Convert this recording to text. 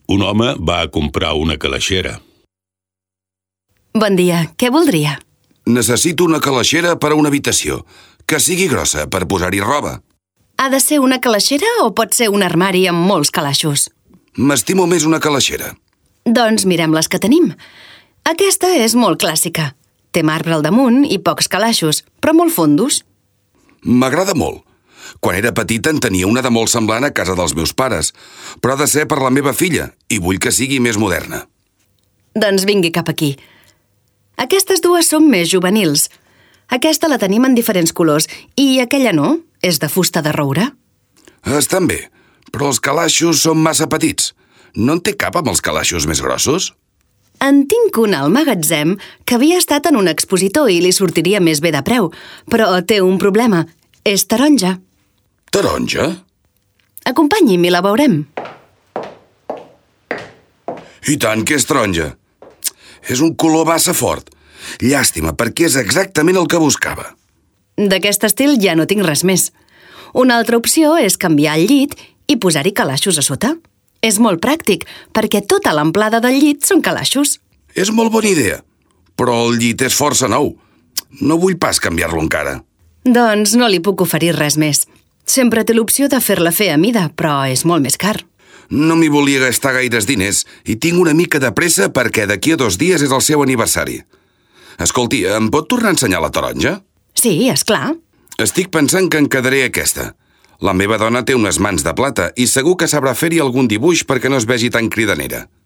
Un home va a comprar una calaixera. Bon dia, què voldria? Necessito una calaixera per a una habitació, que sigui grossa per posar-hi roba. Ha de ser una calaixera o pot ser un armari amb molts calaixos? M'estimo més una calaixera. Doncs mirem les que tenim. Aquesta és molt clàssica. Té marbre al damunt i pocs calaixos, però molt fondos. M'agrada molt. Quan era petita en tenia una de molt semblant a casa dels meus pares, però ha de ser per la meva filla i vull que sigui més moderna. Doncs vingui cap aquí. Aquestes dues són més juvenils. Aquesta la tenim en diferents colors i aquella no, és de fusta de roure. Estan bé, però els calaixos són massa petits. No en té cap amb els calaixos més grossos? En tinc una al magatzem que havia estat en un expositor i li sortiria més bé de preu, però té un problema. És taronja. Taronja? Acompanyi'm i la veurem. I tant que és taronja. És un color massa fort. Llàstima, perquè és exactament el que buscava. D'aquest estil ja no tinc res més. Una altra opció és canviar el llit i posar-hi calaixos a sota. És molt pràctic, perquè tota l'amplada del llit són calaixos. És molt bona idea, però el llit és força nou. No vull pas canviar-lo encara. Doncs no li puc oferir res més. Sempre té l'opció de fer-la fer a mida, però és molt més car. No m'hi volia gastar gaires diners i tinc una mica de pressa perquè d'aquí a 2 dies és el seu aniversari. Escolti, em pot tornar a ensenyar la taronja? Sí, és clar. Estic pensant que en quedaré aquesta. La meva dona té unes mans de plata i segur que sabrà fer-hi algun dibuix perquè no es vegi tan cridanera.